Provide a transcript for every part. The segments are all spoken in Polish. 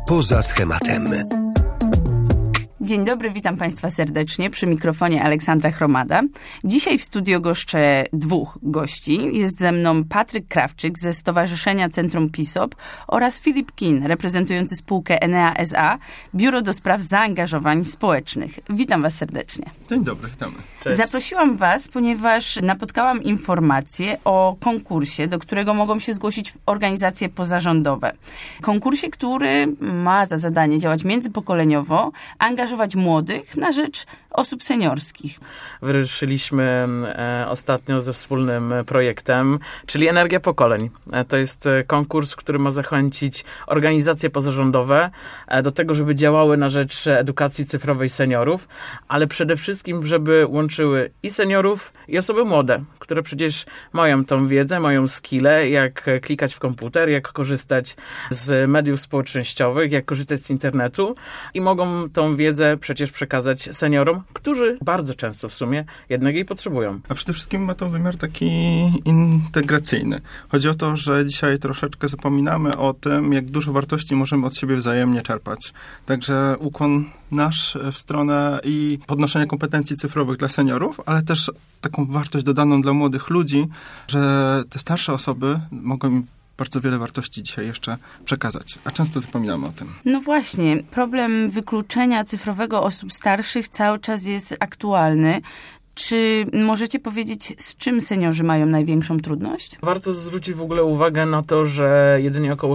Poza schematem. Dzień dobry, witam Państwa serdecznie. Przy mikrofonie Aleksandra Chromada. Dzisiaj w studio goszczę dwóch gości. Jest ze mną Patryk Krawczyk ze Stowarzyszenia Centrum PISOP oraz Filip Kin, reprezentujący spółkę Enea S.A., Biuro do Spraw Zaangażowań Społecznych. Witam Was serdecznie. Dzień dobry, witamy. Cześć. Zaprosiłam Was, ponieważ napotkałam informację o konkursie, do którego mogą się zgłosić organizacje pozarządowe. Konkursie, który ma za zadanie działać międzypokoleniowo, angażować młodych na rzecz osób seniorskich. Wyruszyliśmy ostatnio ze wspólnym projektem, czyli Energia Pokoleń. To jest konkurs, który ma zachęcić organizacje pozarządowe do tego, żeby działały na rzecz edukacji cyfrowej seniorów, ale przede wszystkim, żeby łączyły i seniorów, i osoby młode, które przecież mają tą wiedzę, mają skille, jak klikać w komputer, jak korzystać z mediów społecznościowych, jak korzystać z internetu i mogą tą wiedzę przecież przekazać seniorom, którzy bardzo często w sumie jednak jej potrzebują. A przede wszystkim ma to wymiar taki integracyjny. Chodzi o to, że dzisiaj troszeczkę zapominamy o tym, jak dużo wartości możemy od siebie wzajemnie czerpać. Także ukłon nasz w stronę i podnoszenia kompetencji cyfrowych dla seniorów, ale też taką wartość dodaną dla młodych ludzi, że te starsze osoby mogą im bardzo wiele wartości dzisiaj jeszcze przekazać, a często zapominamy o tym. No właśnie, problem wykluczenia cyfrowego osób starszych cały czas jest aktualny. Czy możecie powiedzieć, z czym seniorzy mają największą trudność? Warto zwrócić w ogóle uwagę na to, że jedynie około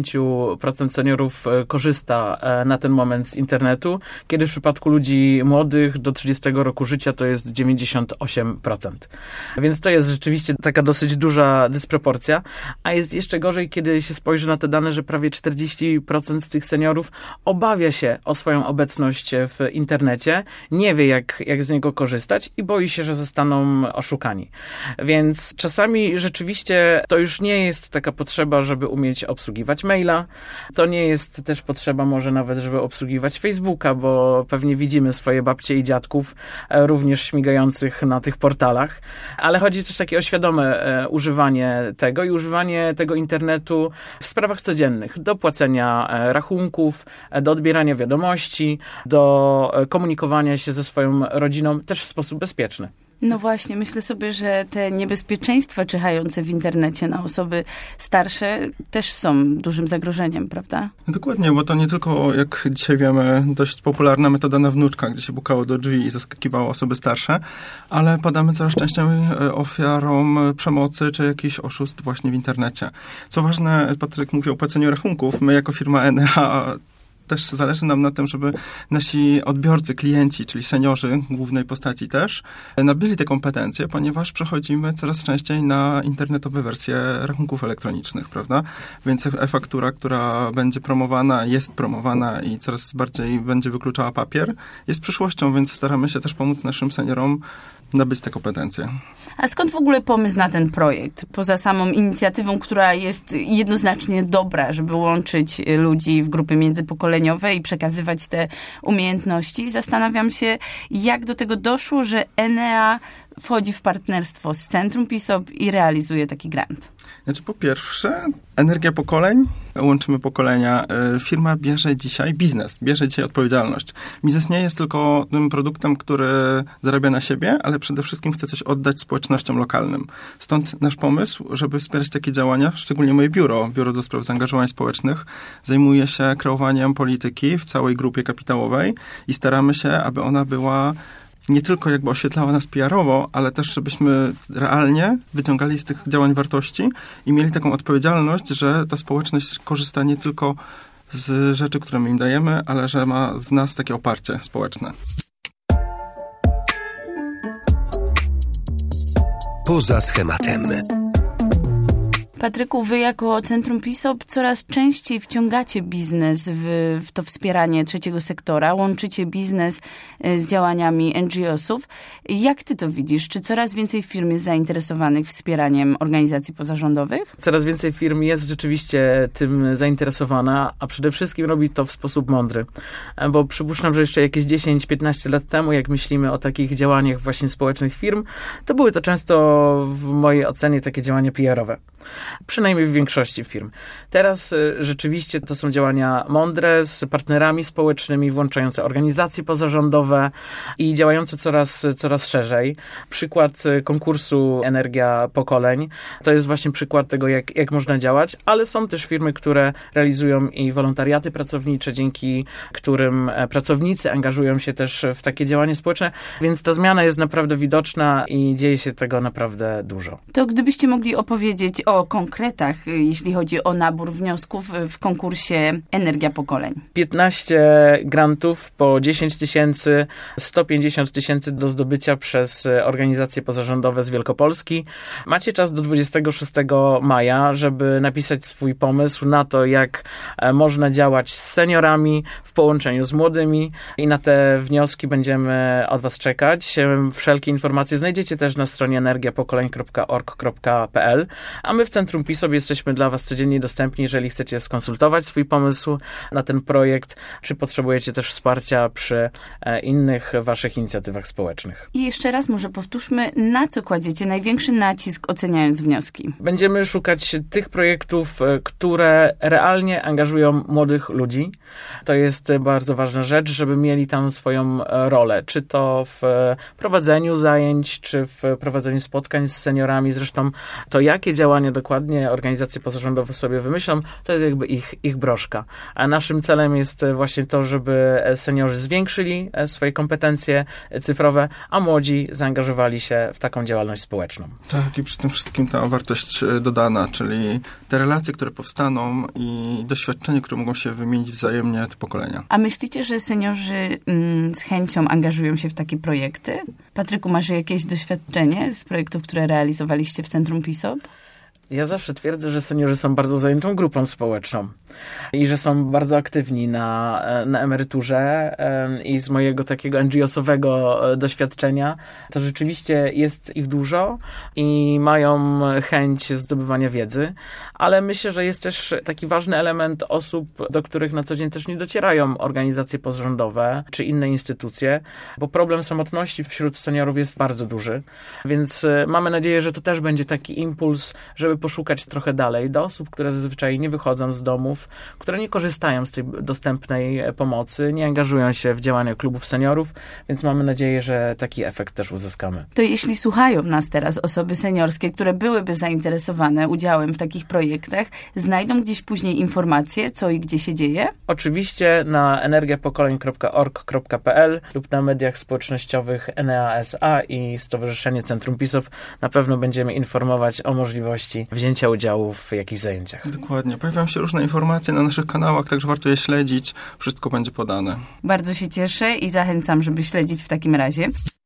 60% seniorów korzysta na ten moment z internetu, kiedy w przypadku ludzi młodych do 30 roku życia to jest 98%. Więc to jest rzeczywiście taka dosyć duża dysproporcja, a jest jeszcze gorzej, kiedy się spojrzy na te dane, że prawie 40% z tych seniorów obawia się o swoją obecność w internecie, nie wie jak z niego korzystać i boi się, że zostaną oszukani. Więc czasami rzeczywiście to już nie jest taka potrzeba, żeby umieć obsługiwać maila. To nie jest też potrzeba może nawet, żeby obsługiwać Facebooka, bo pewnie widzimy swoje babcie i dziadków również śmigających na tych portalach. Ale chodzi też takie o świadome używanie tego i używanie tego internetu w sprawach codziennych. Do płacenia rachunków, do odbierania wiadomości, do komunikowania się ze swoją rodziną też w sposób bezpieczny. No właśnie, myślę sobie, że te niebezpieczeństwa czyhające w internecie na osoby starsze też są dużym zagrożeniem, prawda? No dokładnie, bo to nie tylko, jak dzisiaj wiemy, dość popularna metoda na wnuczka, gdzie się pukało do drzwi i zaskakiwało osoby starsze, ale padamy coraz częściej ofiarą przemocy czy jakichś oszustw właśnie w internecie. Co ważne, Patryk mówi o płaceniu rachunków. My jako firma Enea też zależy nam na tym, żeby nasi odbiorcy, klienci, czyli seniorzy głównej postaci też, nabyli te kompetencje, ponieważ przechodzimy coraz częściej na internetowe wersje rachunków elektronicznych, prawda? Więc e-faktura, która będzie promowana, jest promowana i coraz bardziej będzie wykluczała papier, jest przyszłością, więc staramy się też pomóc naszym seniorom nabyć te kompetencje. A skąd w ogóle pomysł na ten projekt? Poza samą inicjatywą, która jest jednoznacznie dobra, żeby łączyć ludzi w grupy międzypokoleniowe i przekazywać te umiejętności, zastanawiam się, jak do tego doszło, że Enea wchodzi w partnerstwo z Centrum PISOP i realizuje taki grant. Znaczy, po pierwsze, Energia Pokoleń, łączymy pokolenia. Firma bierze dzisiaj odpowiedzialność. Biznes nie jest tylko tym produktem, który zarabia na siebie, ale przede wszystkim chce coś oddać społecznościom lokalnym. Stąd nasz pomysł, żeby wspierać takie działania, szczególnie moje biuro do spraw zaangażowań społecznych, zajmuje się kreowaniem polityki w całej grupie kapitałowej i staramy się, aby ona była nie tylko jakby oświetlała nas PR-owo, ale też żebyśmy realnie wyciągali z tych działań wartości i mieli taką odpowiedzialność, że ta społeczność korzysta nie tylko z rzeczy, które my im dajemy, ale że ma w nas takie oparcie społeczne. Poza schematem. Patryku, wy jako Centrum PISOP coraz częściej wciągacie biznes w to wspieranie trzeciego sektora, łączycie biznes z działaniami NGO-sów. Jak ty to widzisz? Czy coraz więcej firm jest zainteresowanych wspieraniem organizacji pozarządowych? Coraz więcej firm jest rzeczywiście tym zainteresowana, a przede wszystkim robi to w sposób mądry. Bo przypuszczam, że jeszcze jakieś 10-15 lat temu, jak myślimy o takich działaniach właśnie społecznych firm, to były to często w mojej ocenie takie działania PR-owe. przynajmniej w większości firm. Teraz rzeczywiście to są działania mądre, z partnerami społecznymi, włączające organizacje pozarządowe i działające coraz szerzej. Przykład konkursu Energia Pokoleń to jest właśnie przykład tego, jak można działać, ale są też firmy, które realizują i wolontariaty pracownicze, dzięki którym pracownicy angażują się też w takie działanie społeczne, więc ta zmiana jest naprawdę widoczna i dzieje się tego naprawdę dużo. To gdybyście mogli opowiedzieć o konkretach, jeśli chodzi o nabór wniosków w konkursie Energia Pokoleń. 15 grantów po 10 000, 150 000 do zdobycia przez organizacje pozarządowe z Wielkopolski. Macie czas do 26 maja, żeby napisać swój pomysł na to, jak można działać z seniorami w połączeniu z młodymi i na te wnioski będziemy od was czekać. Wszelkie informacje znajdziecie też na stronie energiapokoleń.org.pl, a my w Centrum PISOP jesteśmy dla was codziennie dostępni, jeżeli chcecie skonsultować swój pomysł na ten projekt, czy potrzebujecie też wsparcia przy innych waszych inicjatywach społecznych. I jeszcze raz może powtórzmy, na co kładziecie największy nacisk, oceniając wnioski? Będziemy szukać tych projektów, które realnie angażują młodych ludzi. To jest bardzo ważna rzecz, żeby mieli tam swoją rolę, czy to w prowadzeniu zajęć, czy w prowadzeniu spotkań z seniorami. Zresztą to, jakie działania dokładnie organizacje pozarządowe sobie wymyślą, to jest jakby ich broszka. A naszym celem jest właśnie to, żeby seniorzy zwiększyli swoje kompetencje cyfrowe, a młodzi zaangażowali się w taką działalność społeczną. Tak, i przy tym wszystkim ta wartość dodana, czyli te relacje, które powstaną i doświadczenia, które mogą się wymienić wzajemnie te pokolenia. A myślicie, że seniorzy z chęcią angażują się w takie projekty? Patryku, masz jakieś doświadczenie z projektów, które realizowaliście w Centrum PISOP? Ja zawsze twierdzę, że seniorzy są bardzo zajętą grupą społeczną i że są bardzo aktywni na emeryturze i z mojego takiego NGO-sowego doświadczenia to rzeczywiście jest ich dużo i mają chęć zdobywania wiedzy, ale myślę, że jest też taki ważny element osób, do których na co dzień też nie docierają organizacje pozarządowe czy inne instytucje, bo problem samotności wśród seniorów jest bardzo duży, więc mamy nadzieję, że to też będzie taki impuls, żeby poszukać trochę dalej do osób, które zazwyczaj nie wychodzą z domów, które nie korzystają z tej dostępnej pomocy, nie angażują się w działania klubów seniorów, więc mamy nadzieję, że taki efekt też uzyskamy. To jeśli słuchają nas teraz osoby seniorskie, które byłyby zainteresowane udziałem w takich projektach, znajdą gdzieś później informacje, co i gdzie się dzieje? Oczywiście na energiapokoleń.org.pl lub na mediach społecznościowych Enea S.A. i Stowarzyszenie Centrum PISOP na pewno będziemy informować o możliwości wzięcia udziału w jakichś zajęciach. Dokładnie. Pojawiają się różne informacje na naszych kanałach, także warto je śledzić. Wszystko będzie podane. Bardzo się cieszę i zachęcam, żeby śledzić w takim razie.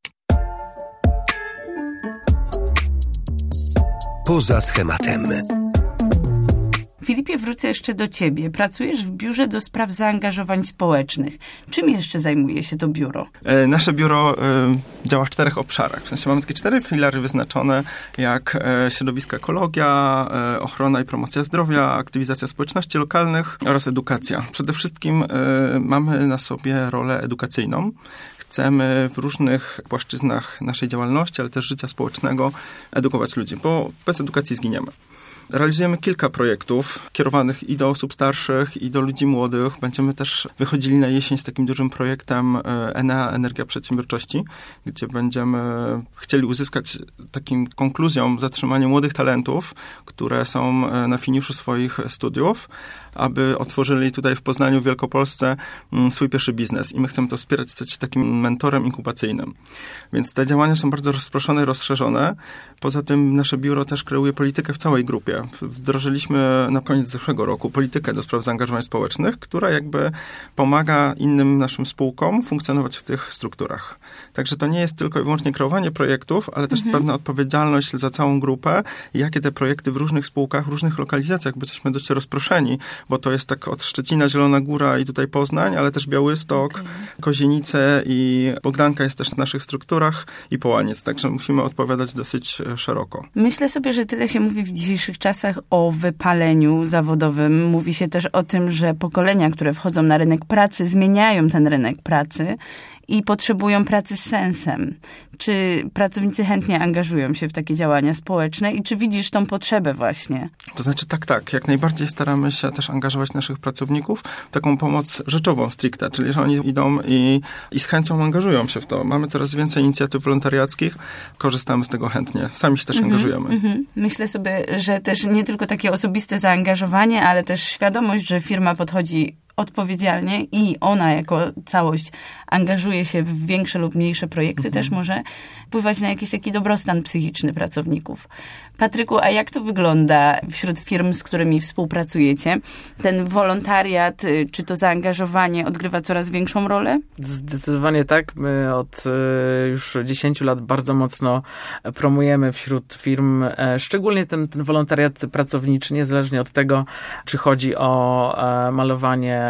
Poza schematem. Filipie, wrócę jeszcze do ciebie. Pracujesz w biurze do spraw zaangażowań społecznych. Czym jeszcze zajmuje się to biuro? Nasze biuro działa w 4 obszarach. W sensie mamy takie 4 filary wyznaczone, jak środowisko, ekologia, ochrona i promocja zdrowia, aktywizacja społeczności lokalnych oraz edukacja. Przede wszystkim mamy na sobie rolę edukacyjną. Chcemy w różnych płaszczyznach naszej działalności, ale też życia społecznego edukować ludzi, bo bez edukacji zginiemy. Realizujemy kilka projektów kierowanych i do osób starszych, i do ludzi młodych. Będziemy też wychodzili na jesień z takim dużym projektem Enea Energia Przedsiębiorczości, gdzie będziemy chcieli uzyskać takim konkluzją zatrzymanie młodych talentów, które są na finiuszu swoich studiów, aby otworzyli tutaj w Poznaniu, w Wielkopolsce swój pierwszy biznes. I my chcemy to wspierać, stać się takim mentorem inkubacyjnym. Więc te działania są bardzo rozproszone i rozszerzone. Poza tym nasze biuro też kreuje politykę w całej grupie. Wdrożyliśmy na koniec zeszłego roku politykę do spraw zaangażowań społecznych, która jakby pomaga innym naszym spółkom funkcjonować w tych strukturach. Także to nie jest tylko i wyłącznie kreowanie projektów, ale też pewna odpowiedzialność za całą grupę, jakie te projekty w różnych spółkach, w różnych lokalizacjach, bo jesteśmy dość rozproszeni, bo to jest tak od Szczecina, Zielona Góra i tutaj Poznań, ale też Białystok, Kozienice i Bogdanka jest też w naszych strukturach i Połaniec, także musimy odpowiadać dosyć szeroko. Myślę sobie, że tyle się mówi w dzisiejszych czasach o wypaleniu zawodowym. Mówi się też o tym, że pokolenia, które wchodzą na rynek pracy, zmieniają ten rynek pracy i potrzebują pracy z sensem. Czy pracownicy chętnie angażują się w takie działania społeczne i czy widzisz tą potrzebę właśnie? To znaczy tak. Jak najbardziej staramy się też angażować naszych pracowników w taką pomoc rzeczową stricte, czyli że oni idą i z chęcią angażują się w to. Mamy coraz więcej inicjatyw wolontariackich, korzystamy z tego chętnie. Sami się też angażujemy. Myślę sobie, że też nie tylko takie osobiste zaangażowanie, ale też świadomość, że firma podchodzi odpowiedzialnie i ona jako całość angażuje się w większe lub mniejsze projekty, też może wpływać na jakiś taki dobrostan psychiczny pracowników. Patryku, a jak to wygląda wśród firm, z którymi współpracujecie? Ten wolontariat, czy to zaangażowanie odgrywa coraz większą rolę? Zdecydowanie tak. My od już 10 lat bardzo mocno promujemy wśród firm, szczególnie ten wolontariat pracowniczy, niezależnie od tego, czy chodzi o malowanie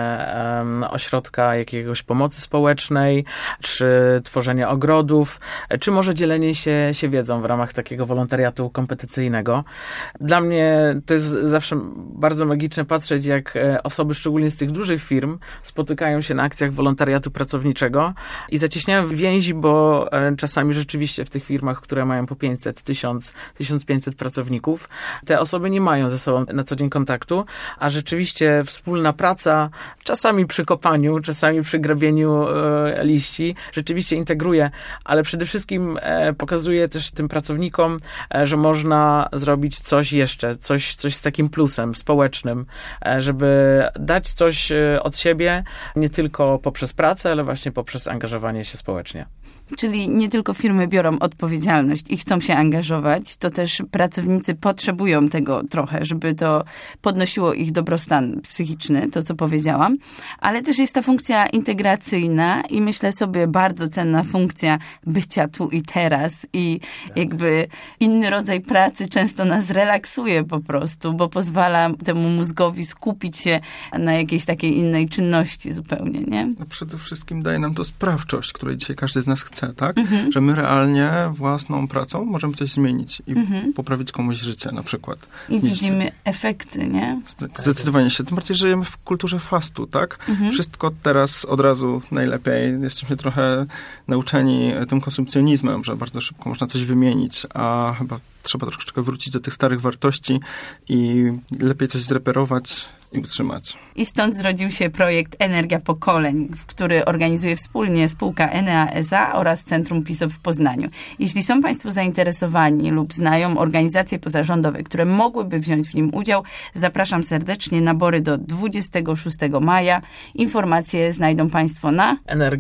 ośrodka jakiegoś pomocy społecznej, czy tworzenie ogrodów, czy może dzielenie się wiedzą w ramach takiego wolontariatu kompetencyjnego. Dla mnie to jest zawsze bardzo magiczne patrzeć, jak osoby, szczególnie z tych dużych firm, spotykają się na akcjach wolontariatu pracowniczego i zacieśniają więzi, bo czasami rzeczywiście w tych firmach, które mają po 500, 1000, 1500 pracowników, te osoby nie mają ze sobą na co dzień kontaktu, a rzeczywiście wspólna praca, czasami przy kopaniu, czasami przy grabieniu liści, rzeczywiście integruje, ale przede wszystkim pokazuje też tym pracownikom, że można zrobić coś jeszcze, coś z takim plusem społecznym, żeby dać coś od siebie, nie tylko poprzez pracę, ale właśnie poprzez angażowanie się społecznie. Czyli nie tylko firmy biorą odpowiedzialność i chcą się angażować, to też pracownicy potrzebują tego trochę, żeby to podnosiło ich dobrostan psychiczny, to co powiedziałam, ale też jest ta funkcja integracyjna i myślę sobie bardzo cenna funkcja bycia tu i teraz i jakby inny rodzaj pracy często nas relaksuje po prostu, bo pozwala temu mózgowi skupić się na jakiejś takiej innej czynności zupełnie, nie? No przede wszystkim daje nam to sprawczość, której dzisiaj każdy z nas chce, tak? Że my realnie własną pracą możemy coś zmienić i poprawić komuś życie na przykład. I widzimy efekty, nie? Zdecydowanie się. Tym bardziej żyjemy w kulturze fastu, tak? Wszystko teraz od razu najlepiej. Jesteśmy trochę nauczeni tym konsumpcjonizmem, że bardzo szybko można coś wymienić, a chyba trzeba troszeczkę wrócić do tych starych wartości i lepiej coś zreperować i utrzymać. I stąd zrodził się projekt Energia Pokoleń, który organizuje wspólnie spółka Enea S.A. oraz Centrum PISOP w Poznaniu. Jeśli są Państwo zainteresowani lub znają organizacje pozarządowe, które mogłyby wziąć w nim udział, zapraszam serdecznie. Nabory do 26 maja. Informacje znajdą Państwo na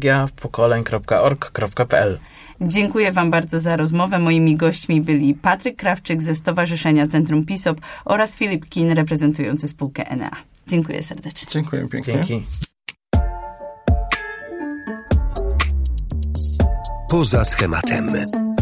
energiapokoleń.org.pl. Dziękuję Wam bardzo za rozmowę. Moimi gośćmi byli Patryk Krawczyk ze Stowarzyszenia Centrum PISOP oraz Filip Kin, reprezentujący spółkę Enea. Dziękuję serdecznie. Dziękuję pięknie. Dzięki. Poza schematem.